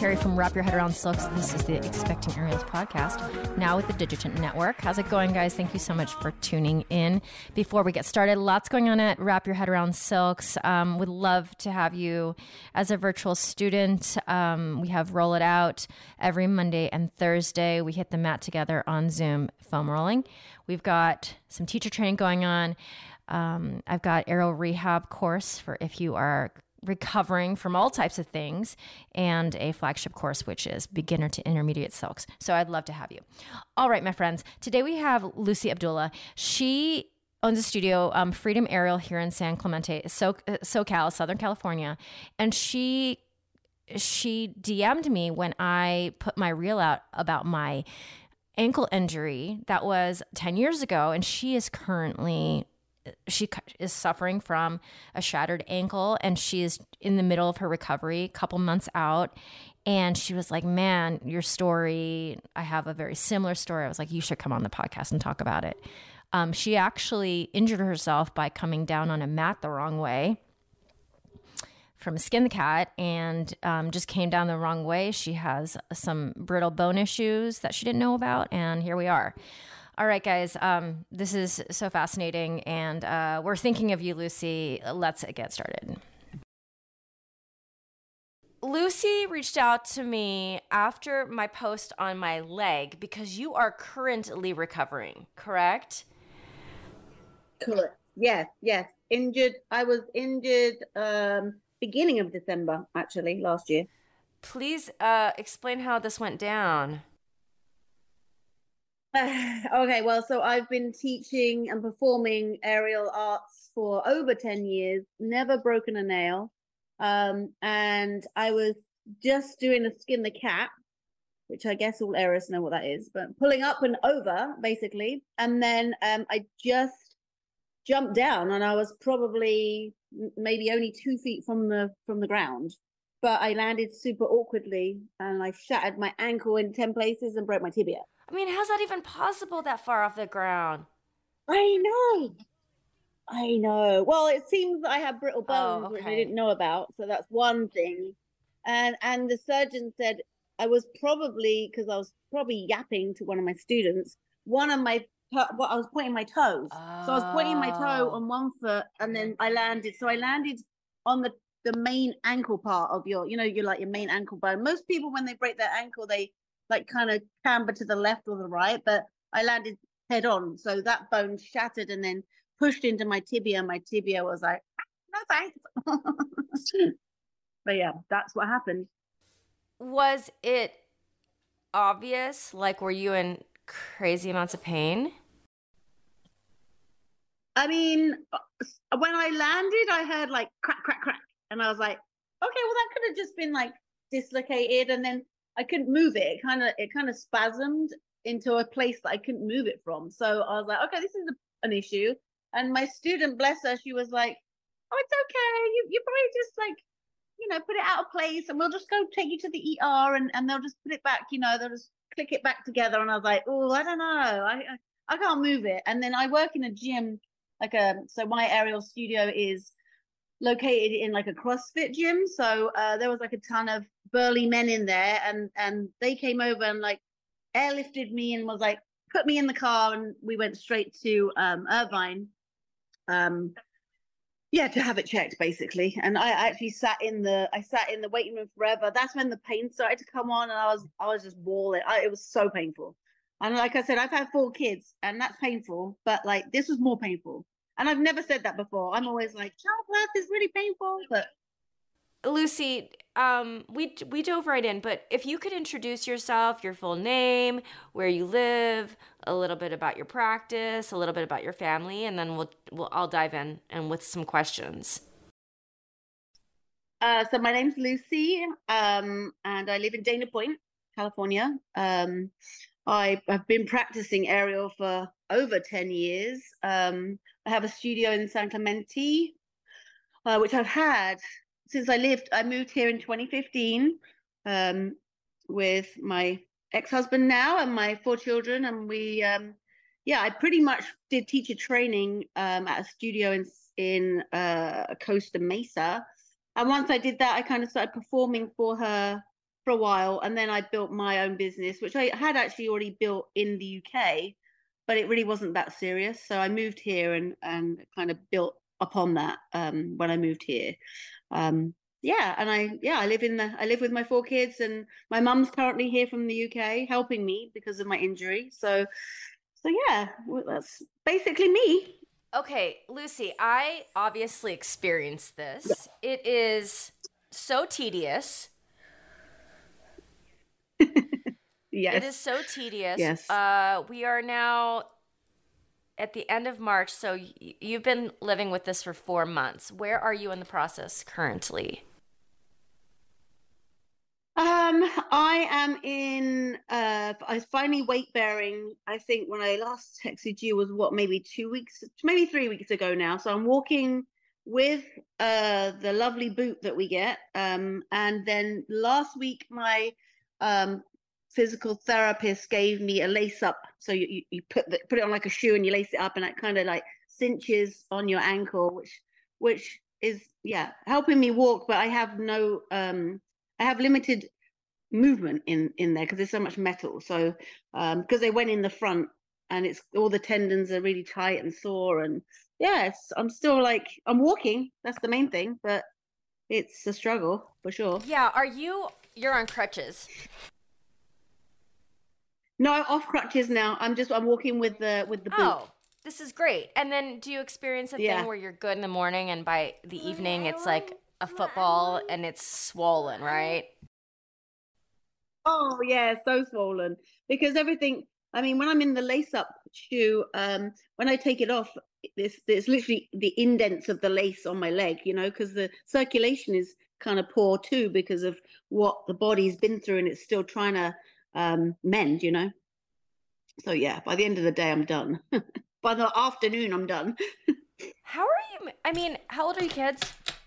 Terry from Wrap Your Head Around Silks. This is the Expecting Ariels podcast, now with the Digitant Network. How's it going, guys? Thank you so much for tuning in. Before we get started, lots going on at Wrap Your Head Around Silks. Would love to have you as a virtual student. We have Roll It Out every Monday and Thursday. We hit the mat together on Zoom, foam rolling. We've got some teacher training going on. I've got aerial rehab course for if you are recovering from all types of things, and a flagship course, which is beginner to intermediate silks. So I'd love to have you. All right, my friends. Today we have Lucy Abdullah. She owns a studio, Freedom Aerial, here in San Clemente, SoCal, Southern California. And she DM'd me when I put my reel out about my ankle injury that was 10 years ago. And she is suffering from a shattered ankle, and she is in the middle of her recovery, a couple months out. And she was like, man, your story, I have a very similar story. I was like, you should come on the podcast and talk about it. She actually injured herself by coming down on a mat the wrong way from Skin the Cat, and just came down the wrong way. She has some brittle bone issues that she didn't know about, and here we are. All right, guys, this is so fascinating, and we're thinking of you, Lucy. Let's get started. Lucy reached out to me after my post on my leg because you are currently recovering, correct? Correct. Yes. Injured. I was injured beginning of December, actually, last year. Please explain how this went down. Okay, well, so I've been teaching and performing aerial arts for over 10 years, never broken a nail. And I was just doing a Skin the Cat, which I guess all aerists know what that is, but pulling up and over, basically. And then I just jumped down, and I was probably maybe only 2 feet from the ground. But I landed super awkwardly, and I shattered my ankle in 10 places and broke my tibia. I mean, how's that even possible that far off the ground? I know. Well, it seems I have brittle bones, which I didn't know about. So that's one thing. And the surgeon said I was probably yapping to one of my students. I was pointing my toes. Oh. So I was pointing my toe on one foot, and then I landed. So I landed on the main ankle part of your main ankle bone. Most people, when they break their ankle, they like kind of camber to the left or the right, but I landed head on. So that bone shattered and then pushed into my tibia. My tibia was like, no thanks. But yeah, that's what happened. Was it obvious? Like, were you in crazy amounts of pain? I mean, when I landed, I heard like crack, crack, crack. And I was like, okay, well, that could have just been like dislocated, and then I couldn't move it. It kind of spasmed into a place that I couldn't move it from. So I was like, okay, this is an issue. And my student, bless her, she was like, oh, it's okay. You probably just like, put it out of place, and we'll just go take you to the ER, and they'll just put it back, they'll just click it back together. And I was like, oh, I don't know. I can't move it. And then I work in a gym, so my aerial studio is located in like a CrossFit gym. So there was like a ton of burly men in there, and they came over and like airlifted me and was like, put me in the car, and we went straight to Irvine. To have it checked, basically. And I actually sat in the waiting room forever. That's when the pain started to come on, and I was just bawling. It was so painful. And like I said, I've had 4 kids, and that's painful, but like this was more painful. And I've never said that before. I'm always like, childbirth is really painful. But Lucy, we dove right in, but if you could introduce yourself, your full name, where you live, a little bit about your practice, a little bit about your family, and then I'll dive in and with some questions. So my name's Lucy, and I live in Dana Point, California. I have been practicing aerial for over 10 years. I have a studio in San Clemente, which I've had since I moved here in 2015 with my ex-husband now and my 4 children. And we, I pretty much did teacher training at a studio in Costa Mesa. And once I did that, I kind of started performing for her for a while, and then I built my own business, which I had actually already built in the UK, but it really wasn't that serious. So I moved here and kind of built upon that when I moved here. Yeah, and I live with my 4 kids, and my mum's currently here from the UK helping me because of my injury. So yeah, well, that's basically me. Okay, Lucy, I obviously experienced this. It is so tedious. It is Yes, so tedious. yes. We are now at the end of March, so you've been living with this for 4 months. Where are you in the process currently? I am in I was finally weight bearing. I think when I last texted you was what, maybe 2 weeks, maybe 3 weeks ago now. So I'm walking with the lovely boot that we get. And then last week my um physical therapist gave me a lace up. So you put it on like a shoe and you lace it up, and it kind of like cinches on your ankle, which is, yeah, helping me walk, but I have no I have limited movement in there because there's so much metal. So because they went in the front, and it's all the tendons are really tight and sore, and yeah, I'm still like, I'm walking. That's the main thing, but it's a struggle for sure. Yeah, you're on crutches? No, off crutches now. I'm walking with the boot. Oh, this is great. And then do you experience a Yeah. thing where you're good in the morning and by the evening it's like a football and it's swollen, right? Oh yeah, so swollen because everything. I mean, when I'm in the lace up shoe, when I take it off, there's literally the indents of the lace on my leg, because the circulation is kind of poor too because of what the body's been through, and it's still trying to mend. So yeah, by the end of the day, I'm done. By the afternoon, I'm done. How are you? I mean, how old are your kids?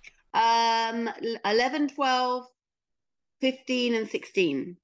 11, 12, 15, and 16.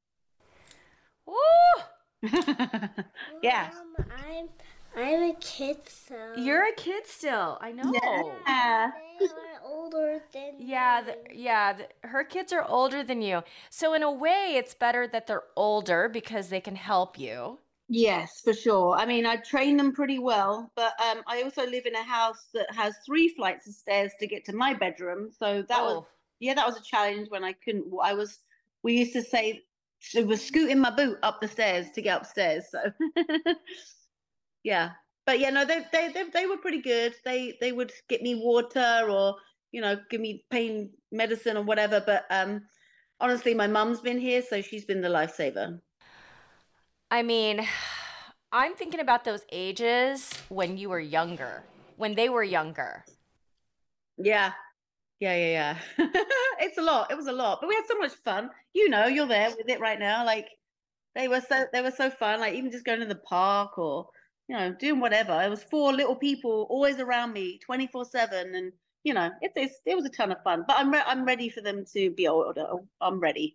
Ooh, Yeah. I'm a kid, so you're a kid still. I know. Yeah. they are older than Yeah, me. her kids are older than you. So in a way, it's better that they're older because they can help you. Yes, for sure. I mean, I train them pretty well, but I also live in a house that has 3 flights of stairs to get to my bedroom. So Oh, that was a challenge when I couldn't. We used to say, it was scooting my boot up the stairs to get upstairs. So, yeah. But yeah, no, they were pretty good. They would get me water, or give me pain medicine or whatever. But honestly, my mum's been here, so she's been the lifesaver. I mean, I'm thinking about those ages when you were younger, when they were younger. Yeah. Yeah. It's a lot. It was a lot, but we had so much fun. You're there with it right now. Like they were so fun. Like even just going to the park, or doing whatever. It was 4 little people always around me, 24/7, and it was a ton of fun. But I'm ready for them to be older. I'm ready.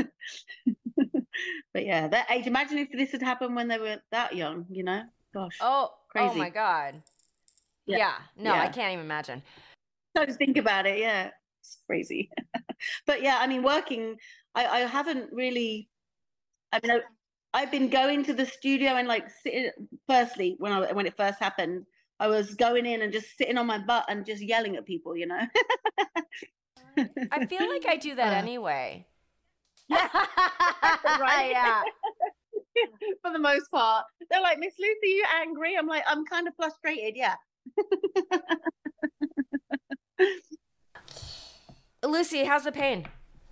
But yeah, that age. Imagine if this had happened when they were that young. Gosh, Oh my crazy. God. Yeah, Yeah, no, I yeah. can't even imagine. Don't think about it. Yeah, it's crazy. But yeah, I mean, working. I haven't really. I mean, I've been going to the studio and like sitting. Firstly, when it first happened, I was going in and just sitting on my butt and just yelling at people. I feel like I do that Uh, anyway. yeah, right. Yeah. For the most part, they're like, Miss Lucy, you angry? I'm like, I'm kind of frustrated. Yeah. Lucy, how's the pain?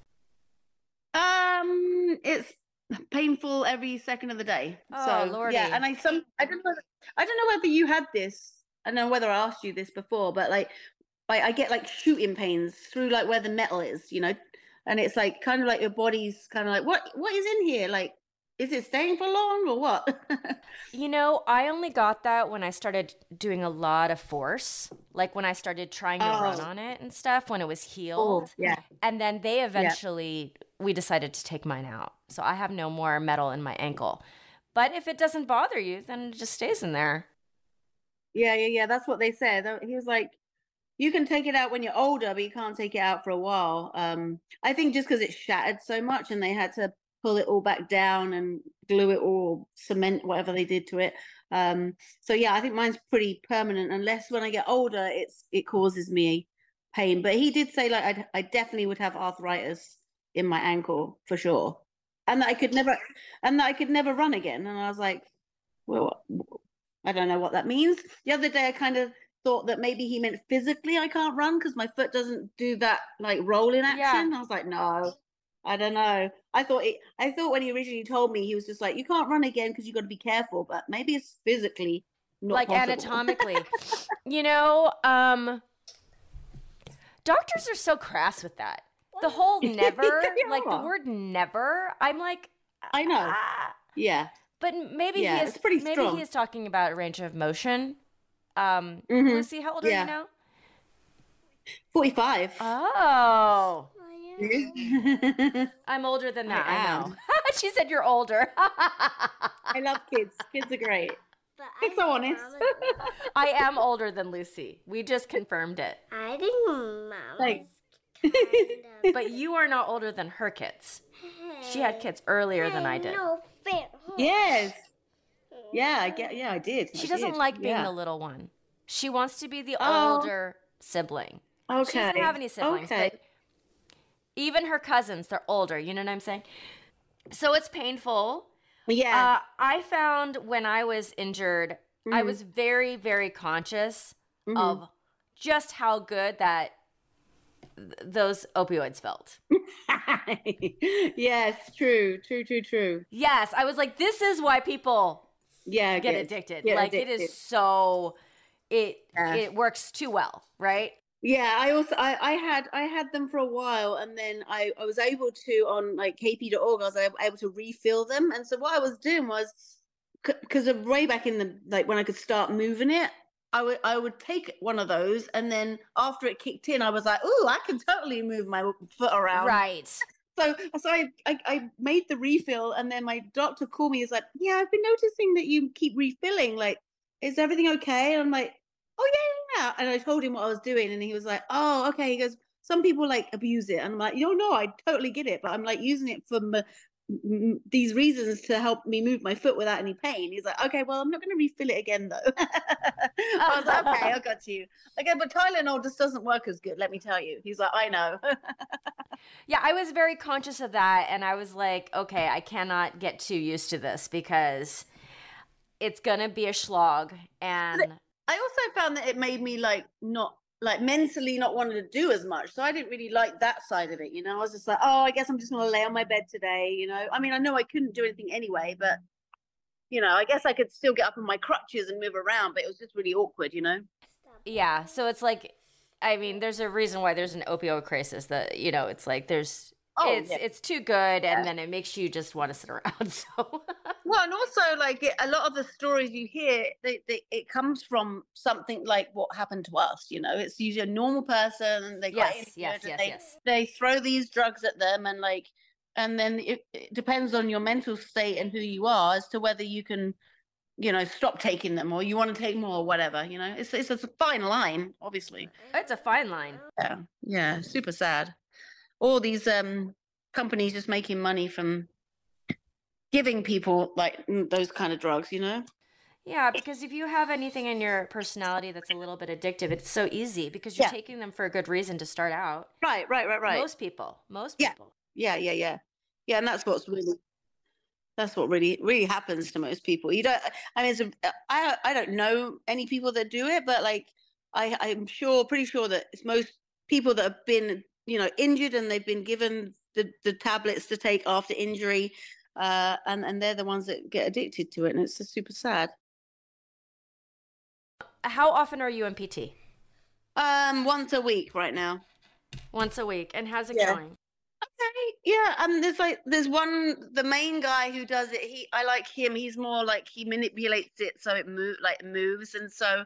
It's painful every second of the day. Oh, So Lordy. yeah, and I don't know whether you had this. I don't know whether I asked you this before, but like I get like shooting pains through like where the metal is. And it's like kind of like your body's kind of like, what is in here? Like, is it staying for long or what? I only got that when I started doing a lot of force, like when I started trying to run Oh, on it and stuff when it was oh, healed. yeah, And then yeah, we decided to take mine out. So I have no more metal in my ankle. But if it doesn't bother you, then it just stays in there. yeah. That's what they said. He was like, you can take it out when you're older, but you can't take it out for a while. I think just because it shattered so much and they had to pull it all back down and glue it all, cement whatever they did to it. So yeah, I think mine's pretty permanent, unless when I get older, it causes me pain. But he did say like I definitely would have arthritis in my ankle for sure, and that I could never run again. And I was like, well, I don't know what that means. The other day, I kind of thought that maybe he meant physically I can't run because my foot doesn't do that like rolling action. I was like, no, I don't know. I thought when he originally told me, he was just like, you can't run again because you got to be careful. But maybe it's physically not like possible. Anatomically. Doctors are so crass with that. The whole never, like the word never, I'm like, I know. Yeah. But maybe it's pretty strong. Maybe he is talking about range of motion. Lucy, how old are you now? 45. Oh. Yeah. I'm older than that. I know. She said you're older. I love kids. Kids are great. But It's so honest. I am older than Lucy. We just confirmed it. I think Mama's Like- kind of. But you are not older than her kids. She had kids earlier than I did. No fair. Yes. Yeah, I did. She I doesn't did. like being Yeah. the little one. She wants to be the Oh. older sibling. Okay. She doesn't have any siblings, Okay. but even her cousins, they're older. You know what I'm saying? So it's painful. Yeah. I found when I was injured, I was very, very conscious of just how good that those opioids felt. Yes, true. Yes, I was like, this is why people Yeah, get addicted. Like it is so it works too well, right? Yeah, I had them for a while, and then I was able to, on like kp.org, I was able to refill them. And so what I was doing was, because of way back in the, like when I could start moving it, I would take one of those, and then after it kicked in, I was like, ooh, I can totally move my foot around. Right. So I made the refill, and then my doctor called me. He's like, yeah, I've been noticing that you keep refilling. Like, is everything okay? And I'm like, oh yeah. And I told him what I was doing, and he was like, oh, okay. He goes, some people like abuse it. And I'm like, no, I totally get it. But I'm like using it for these reasons to help me move my foot without any pain. He's like, okay, well, I'm not going to refill it again though. I was like, okay, I got you. Okay, but Tylenol just doesn't work as good, let me tell you. He's like, I know. Yeah, I was very conscious of that, and I was like, okay, I cannot get too used to this because it's gonna be a slog. And I also found that it made me not mentally not wanting to do as much. So I didn't really like that side of it, I was just like, oh, I guess I'm just gonna lay on my bed today, I mean, I know I couldn't do anything anyway, but I guess I could still get up on my crutches and move around, but it was just really awkward, yeah, so it's like, I mean, there's a reason why there's an opioid crisis. That it's like it's too good, and then it makes you just want to sit around. So well, and also a lot of the stories you hear, it comes from something like what happened to us. It's usually a normal person, and they they throw these drugs at them, and then it depends on your mental state and who you are as to whether you can stop taking them or you want to take more or whatever, it's a fine line, obviously. It's a fine line. Yeah, super sad. All these companies just making money from giving people those kind of drugs, Yeah, because if you have anything in your personality that's a little bit addictive, it's so easy because you're taking them for a good reason to start out. Right. Most people. Yeah, and that's what really happens to most people. I don't know any people that do it, but I'm pretty sure that it's most people that have been injured and they've been given the tablets to take after injury, and they're the ones that get addicted to it, and it's just super sad. How often are you in PT? Once a week right now. Once a week. And how's it going? Okay, yeah, there's one, the main guy who does it. I like him. He's more he manipulates it so it moves, and so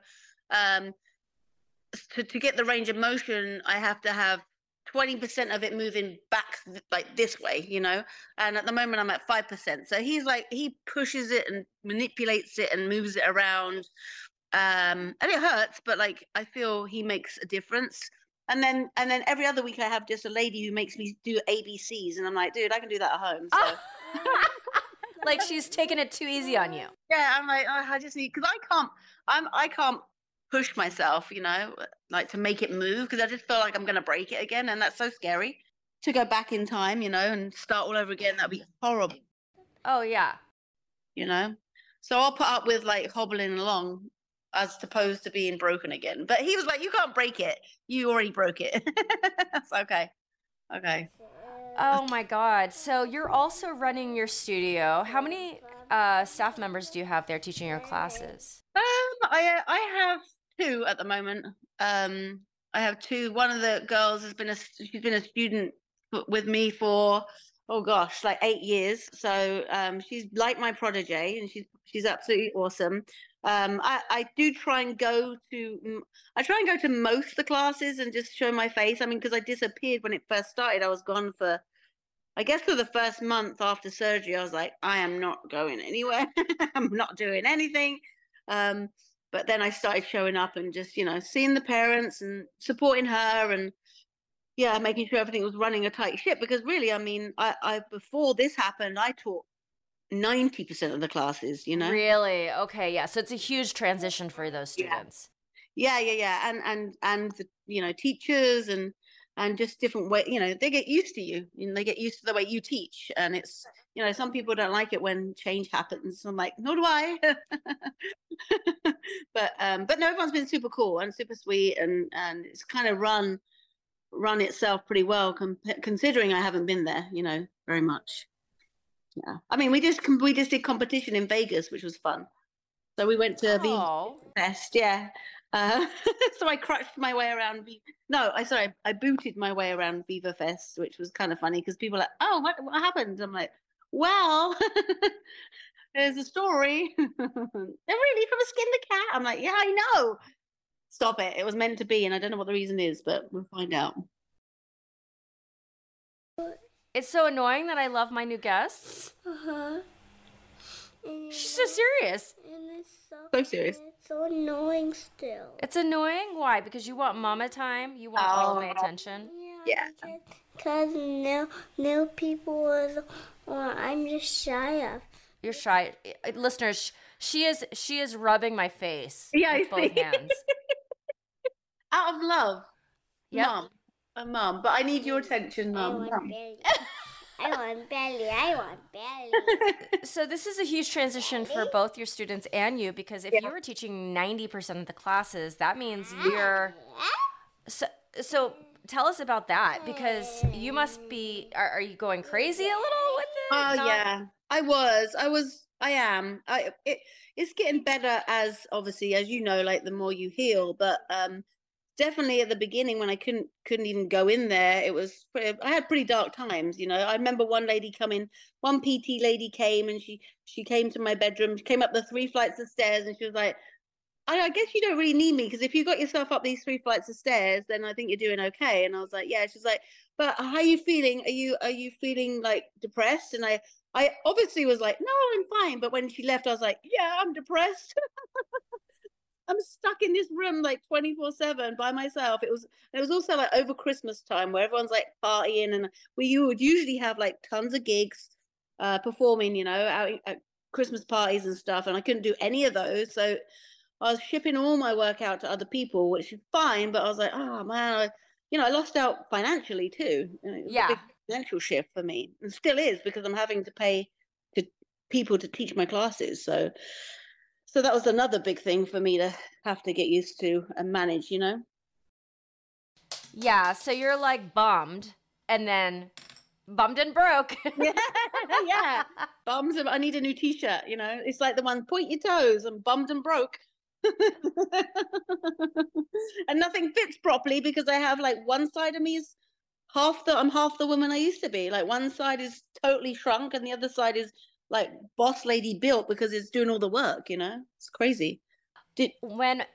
to get the range of motion, I have to have 20% of it moving back this way, and at the moment I'm at 5%. So he's he pushes it and manipulates it and moves it around, and it hurts, but like I feel he makes a difference. And then every other week I have just a lady who makes me do ABCs, and I'm like, dude, I can do that at home. So Like she's taking it too easy on you. yeah, I'm like, oh, I just need, because I can't push myself, like to make it move, because I just feel like I'm gonna break it again, and that's so scary to go back in time, and start all over again. That'd be horrible, Oh yeah. So I'll put up with like hobbling along as opposed to being broken again. But he was like, you can't break it. You already broke it. That's okay. Okay. Oh my God. So you're also running your studio. How many staff members do you have there teaching your classes? I have two at the moment. I have two. One of the girls she's been a student with me for, oh gosh, like 8 years. So she's like my protege, and she's absolutely awesome. I try and go to most of the classes and just show my face. I mean, because I disappeared when it first started. I was gone for the first month after surgery. I was like, I am not going anywhere. I'm not doing anything. But then I started showing up and just, seeing the parents and supporting her, and yeah, making sure everything was running a tight ship. Because really, I mean, I before this happened, I taught 90% of the classes, Really? Okay, yeah. So it's a huge transition for those students. Yeah. And the, teachers and just different way, they get used to you, they get used to the way you teach. And it's, some people don't like it when change happens. I'm like, nor do I. But no, everyone's been super cool and super sweet, and it's kind of run itself pretty well, considering I haven't been there, very much. Yeah, I mean, we just did competition in Vegas, which was fun. So we went to Viva Fest, yeah. So I crutched my way around. I booted my way around Viva Fest, which was kind of funny because people are like, "Oh, what happened?" I'm like, "Well, there's a story. They're really from a Skin the Cat." I'm like, "Yeah, I know. Stop it. It was meant to be, and I don't know what the reason is, but we'll find out." It's so annoying that I love my new guests. Uh-huh. She's so serious. And it's So serious. It's so annoying still. It's annoying? Why? Because you want mama time? You want all of my attention? Yeah. Because new people is, I'm just shy of. You're shy. Listeners, she is rubbing my face with both hands. Out of love. Yep. Mom, but I need your attention, I Mom. want belly. I want belly. So this is a huge transition for both your students and you, because if you were teaching 90% of the classes, that means you're so tell us about that, because you must be, are you going crazy a little with it? Oh yeah, I am. It's getting better, as obviously, as you know, like the more you heal, but definitely at the beginning when I couldn't even go in there, I had pretty dark times. I remember one PT lady came, and she came to my bedroom. She came up the 3 flights of stairs, and she was like, I guess you don't really need me, because if you got yourself up these 3 flights of stairs, then I think you're doing okay. And I was like, yeah. She's like, but how are you feeling? Are you feeling like depressed? And I obviously was like, no, I'm fine. But when she left, I was like, yeah, I'm depressed. I'm stuck in this room like 24/7 by myself. It was also like over Christmas time, where everyone's like partying, and you would usually have like tons of gigs performing, out at Christmas parties and stuff, and I couldn't do any of those. So I was shipping all my work out to other people, which is fine, but I was like, oh man, I lost out financially too. It was a big financial shift for me, and still is, because I'm having to pay to people to teach my classes. So that was another big thing for me to have to get used to and manage, Yeah, so you're like bummed, and then bummed and broke. Yeah. Bums. I need a new T-shirt. It's like the one, point your toes. I'm bummed and broke. And nothing fits properly, because I have like one side of me is I'm half the woman I used to be. Like one side is totally shrunk, and the other side is like boss lady built, because it's doing all the work. It's crazy. When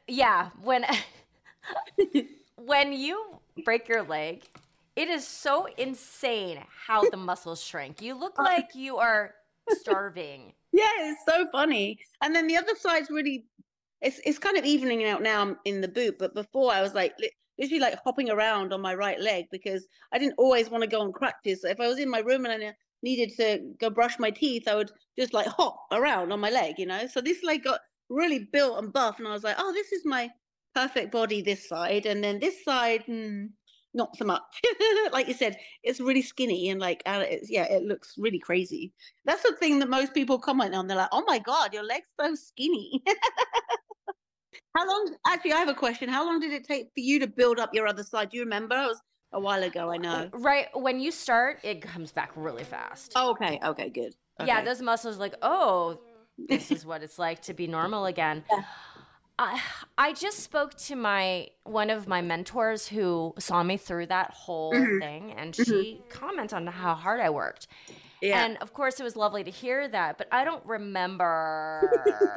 when you break your leg, it is so insane how the muscles shrink. You look like you are starving. Yeah, it's so funny. And then the other side's really it's kind of evening out now in the boot, but before I was like literally like hopping around on my right leg because I didn't always want to go on crutches. So if I was in my room and I needed to go brush my teeth, I would just like hop around on my leg, you know. So this leg got really built and buff, and I was like, oh, this is my perfect body this side, and then this side, not so much. Like you said, it's really skinny and like it looks really crazy. That's the thing that most people comment on. They're like, oh my god, your leg's so skinny. How long? Actually, I have a question. How long did it take for you to build up your other side? Do you remember? It was a while ago, I know. Right. When you start, it comes back really fast. Oh, okay. Okay, good. Okay. Yeah, those muscles like, oh, this is what it's like to be normal again. Yeah. I just spoke to one of my mentors who saw me through that whole thing, and she commented on how hard I worked. Yeah. And of course, it was lovely to hear that, but I don't remember.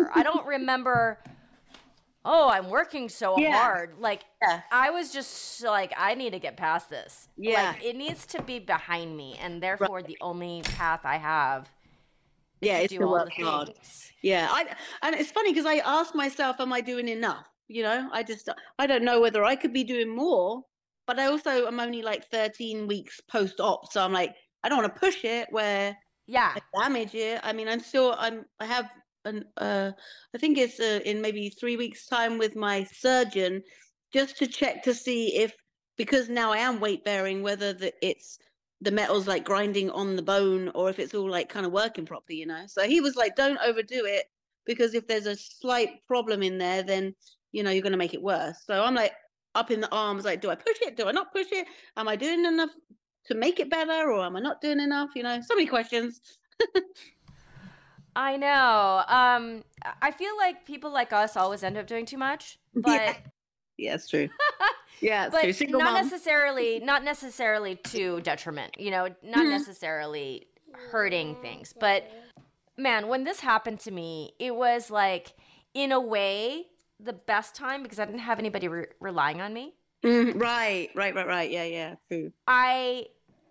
Oh, I'm working so hard. Like, I was just like, I need to get past this. Yeah. Like, it needs to be behind me, and therefore the only path I have is to do all the things. Hard. Yeah. And it's funny because I ask myself, am I doing enough? You know, I don't know whether I could be doing more, but I also am only like 13 weeks post-op. So I'm like, I don't want to push it where I damage it. I mean, I have I think it's in maybe 3 weeks time with my surgeon just to check to see if, because now I am weight bearing, whether it's the metal's like grinding on the bone or if it's all like kind of working properly, you know. So he was like, don't overdo it, because if there's a slight problem in there, then you know you're going to make it worse. So I'm like up in the arms, like, do I push it? Do I not push it? Am I doing enough to make it better, or am I not doing enough? You know, so many questions. I know. I feel like people like us always end up doing too much, but yeah, it's true. Yeah, it's but true. Single not mom. not necessarily to detriment. You know, not necessarily hurting things. But man, when this happened to me, it was like, in a way, the best time because I didn't have anybody relying on me. Right. Yeah, true. I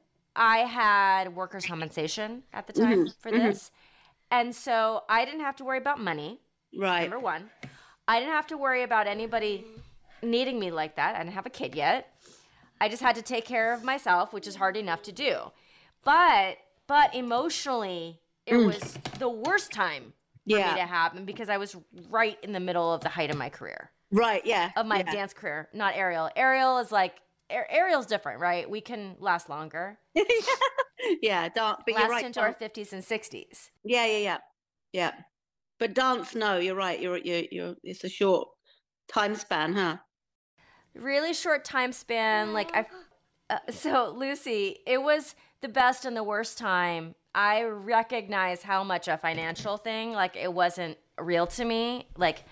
had workers' compensation at the time for this. And so I didn't have to worry about money. Right. Number one. I didn't have to worry about anybody needing me like that. I didn't have a kid yet. I just had to take care of myself, which is hard enough to do. But emotionally, it was the worst time for me to happen because I was right in the middle of the height of my career. Right, yeah. Of my dance career, not Ariel. Ariel is like, Ariel's different, right? We can last longer. Yeah, dance. But last you're right. Into our 50s and 60s. Yeah. But dance, no, you're right. You're. It's a short time span, huh? Really short time span. Like so Lucy, it was the best and the worst time. I recognize how much a financial thing, like, it wasn't real to me. Like,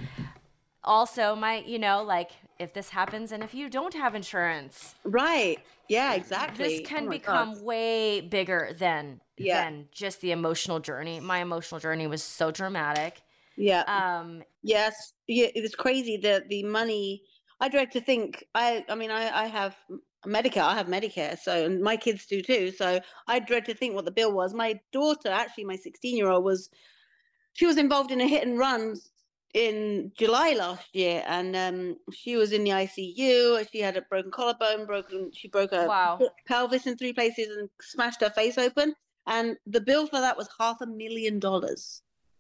also like, if this happens and if you don't have insurance. Right. Yeah, exactly. This can become way bigger than just the emotional journey. My emotional journey was so dramatic. Yeah. Yes. Yeah, it was crazy. The money, I dread to think, I have Medicare. I have Medicare. So, and my kids do too. So I dread to think what the bill was. My daughter, actually my 16-year-old she was involved in a hit and run in July last year, and she was in the ICU. She had a broken collarbone, she broke her pelvis in 3 places and smashed her face open. And the bill for that was $500,000.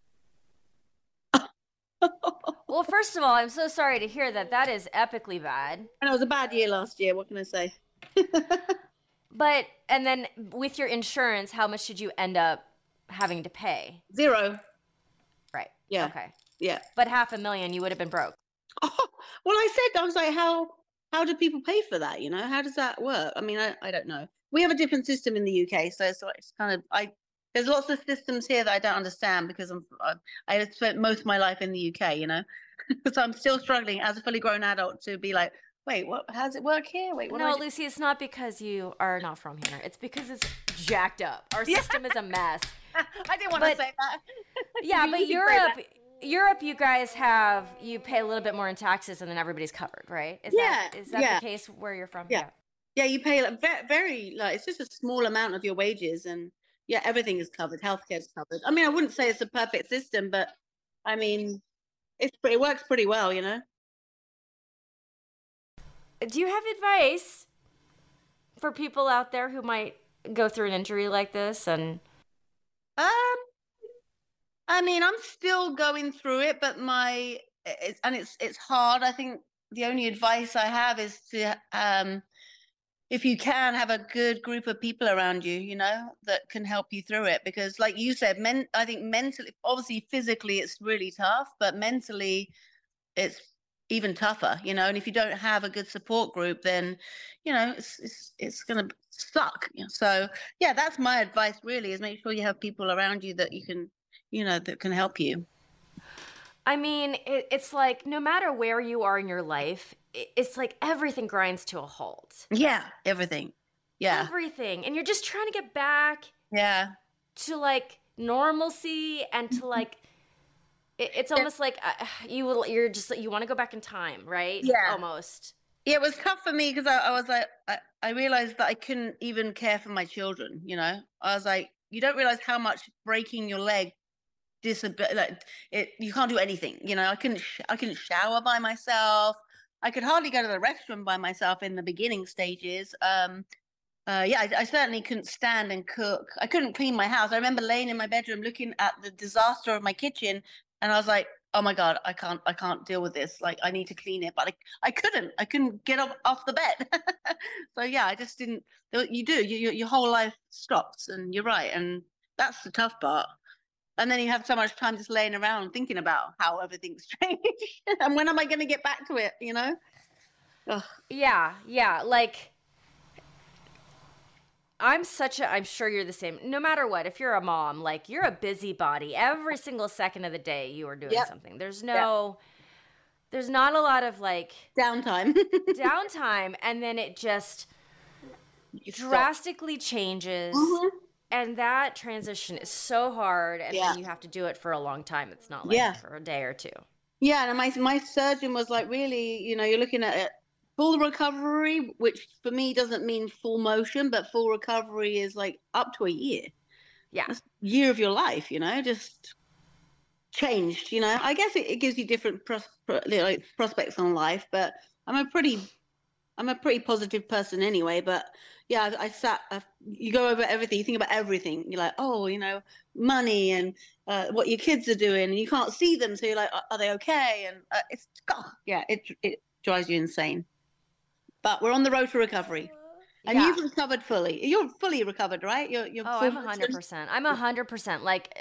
Well, first of all, I'm so sorry to hear that. That is epically bad. And it was a bad year last year. What can I say? But, and then with your insurance, how much did you end up having to pay? $0. Right. Yeah. Okay. Yeah. But $500,000, you would have been broke. Oh, well, I was like, how do people pay for that? You know, how does that work? I mean, I don't know. We have a different system in the UK, so it's kind of, there's lots of systems here that I don't understand because I spent most of my life in the UK, you know, so I'm still struggling as a fully grown adult to be like, wait, how does it work here? Wait, no, Lucy, it's not because you are not from here. It's because it's jacked up. Our system is a mess. I didn't want to say that. Yeah, but Europe, you guys you pay a little bit more in taxes and then everybody's covered, right? Is that the case where you're from? Yeah, you pay like very it's just a small amount of your wages, and everything is covered. Healthcare is covered. I mean, I wouldn't say it's a perfect system, but I mean, it works pretty well, you know. Do you have advice for people out there who might go through an injury like this? And I mean, I'm still going through it, but it's hard. I think the only advice I have is to if you can, have a good group of people around you, you know, that can help you through it. Because like you said, I think mentally, obviously physically it's really tough, but mentally it's even tougher, you know. And if you don't have a good support group, then, you know, it's going to suck. You know? So yeah, that's my advice really, is make sure you have people around you that you can, you know, that can help you. I mean, it's like no matter where you are in your life, it's like everything grinds to a halt. Yeah, everything. Yeah. Everything. And you're just trying to get back to like normalcy and to like, it's almost like you want to go back in time, right? Yeah. Almost. Yeah, it was tough for me because I was like, I realized that I couldn't even care for my children, you know? I was like, you don't realize how much breaking your leg you can't do anything, you know. I couldn't shower by myself. I could hardly go to the restroom by myself in the beginning stages. I certainly couldn't stand and cook. I couldn't clean my house. I remember laying in my bedroom looking at the disaster of my kitchen, and I was like, oh my God, I can't deal with this. Like, I need to clean it, but I couldn't get up off the bed. So yeah, I just didn't. Your whole life stops, and you're right, and that's the tough part. And then you have so much time just laying around thinking about how everything's changed. And when am I going to get back to it, you know? Ugh. Yeah. Like, I'm sure you're the same. No matter what, if you're a mom, like, you're a busybody. Every single second of the day you are doing something. There's not a lot of, like... downtime. And then it just drastically changes. Mm-hmm. And that transition is so hard, and then you have to do it for a long time. It's not like for a day or two. Yeah, and my surgeon was like, really, you know, you're looking at full recovery, which for me doesn't mean full motion, but full recovery is like up to a year. Yeah. That's a year of your life, you know, just changed, you know. I guess it gives you different prospects on life, but I'm a pretty positive person anyway. But yeah, you go over everything, you think about everything. You're like, oh, you know, money and what your kids are doing, and you can't see them, so you're like, are they okay? And it drives you insane. But we're on the road to recovery, and you've recovered fully. You're fully recovered, right? You're I'm 100%. I'm 100%. Like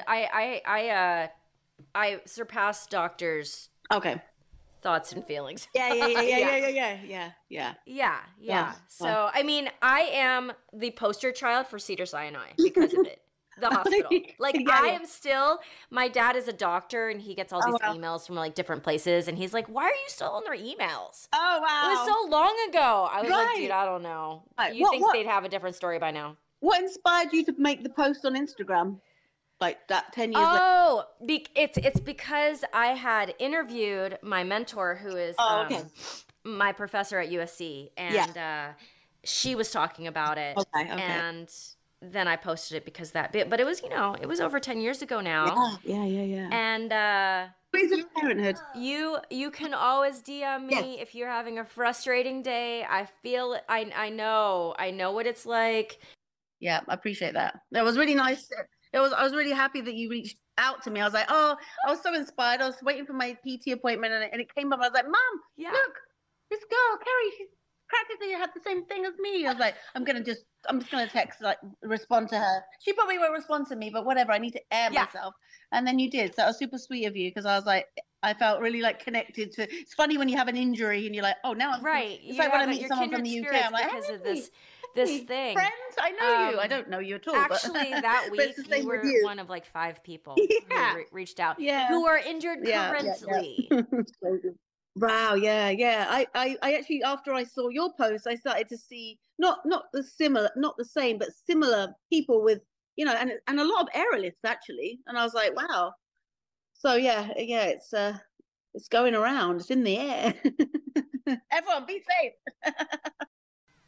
I surpassed doctors. Okay. Thoughts and feelings. Yeah. So, I mean, I am the poster child for Cedars-Sinai because of it. The hospital. Like, I am still, my dad is a doctor, and he gets all these emails from, like, different places, and he's like, why are you still on their emails? Oh, wow. It was so long ago. I was like, dude, I don't know. Right. You think they'd have a different story by now. What inspired you to make the post on Instagram? Like that 10 years later? Oh, it's because I had interviewed my mentor, who is my professor at USC, and she was talking about it. Okay. And then I posted it because but it was, you know, it was over 10 years ago now. Yeah. And Reason Parenthood. You can always DM me if you're having a frustrating day. I feel it. I know what it's like. Yeah, I appreciate that. That was really nice. I was really happy that you reached out to me. I was like, I was so inspired. I was waiting for my PT appointment, and it came up. I was like, Mom, look, this girl, Kerry, she's practically had the same thing as me. I was like, I'm just gonna text, like, respond to her. She probably won't respond to me, but whatever. I need to air myself. And then you did. So that was super sweet of you, because I was like, I felt really like connected to. It's funny when you have an injury and you're like, oh, now I'm right. It's like when I meet someone from the UK, I'm like, because of this thing. Friends, I know you. I don't know you at all. Actually, that week you were one of like 5 people who reached out who are injured currently. Wow, yeah. I actually, after I saw your post, I started to see not the same, but similar people with, you know, and a lot of aerialists actually. And I was like, wow. So yeah, it's going around. It's in the air. Everyone, be safe.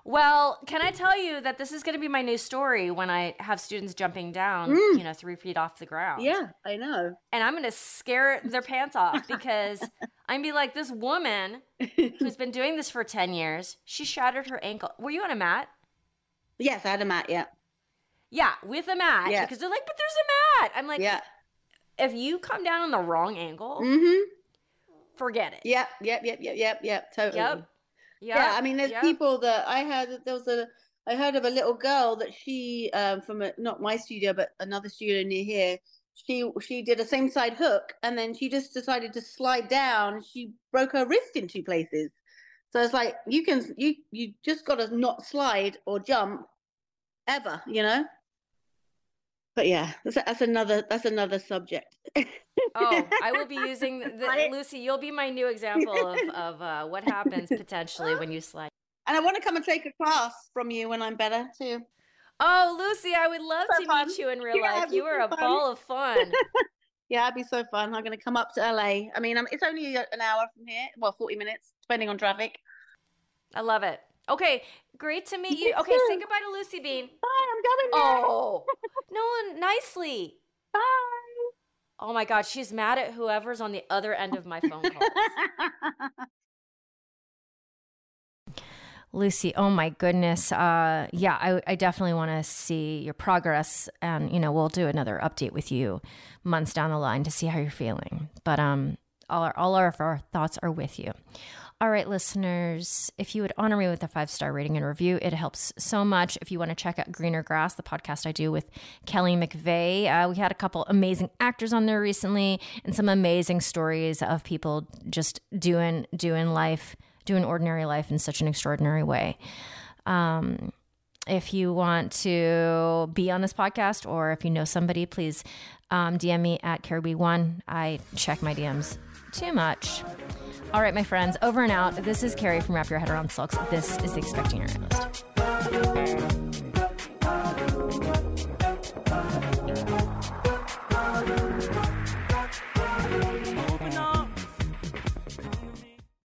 Well, can I tell you that this is going to be my new story when I have students jumping down, 3 feet off the ground. Yeah, I know. And I'm going to scare their pants off because I'm going to be like, this woman who's been doing this for 10 years, she shattered her ankle. Were you on a mat? Yes, I had a mat, yeah. Yeah, with a mat. Yeah. Because they're like, but there's a mat. I'm like, yeah. If you come down on the wrong angle, forget it. Yep, totally. Yep. Yeah, I mean, there's people that I heard of a little girl that she, from not my studio, but another studio near here, she did a same side hook and then she just decided to slide down. She broke her wrist in 2 places. So it's like, you just got to not slide or jump ever, you know? But yeah, that's another subject. Oh, I will be using Lucy. You'll be my new example of what happens potentially when you slide. And I want to come and take a class from you when I'm better too. Oh, Lucy, I would love to meet you in real life. You are a ball of fun. Yeah, it'd be so fun. I'm going to come up to LA. I mean, it's only an hour from here. Well, 40 minutes, depending on traffic. I love it. Okay, great to meet you. Okay, say goodbye to Lucy Bean. Bye, I'm going there. Oh, no, nicely. Bye. Oh my God, she's mad at whoever's on the other end of my phone calls. Lucy, oh my goodness. I definitely want to see your progress, and we'll do another update with you months down the line to see how you're feeling. But all of our thoughts are with you. All right, listeners, if you would honor me with a 5-star rating and review, it helps so much. If you want to check out Greener Grass, the podcast I do with Kelly McVeigh, we had a couple amazing actors on there recently and some amazing stories of people just doing ordinary life in such an extraordinary way. If you want to be on this podcast or if you know somebody, please DM me at Caribbean1. I check my DMs too much. All right, my friends, over and out. This is Carrie from Wrap Your Head Around Silks. This is the Expecting Aerialist.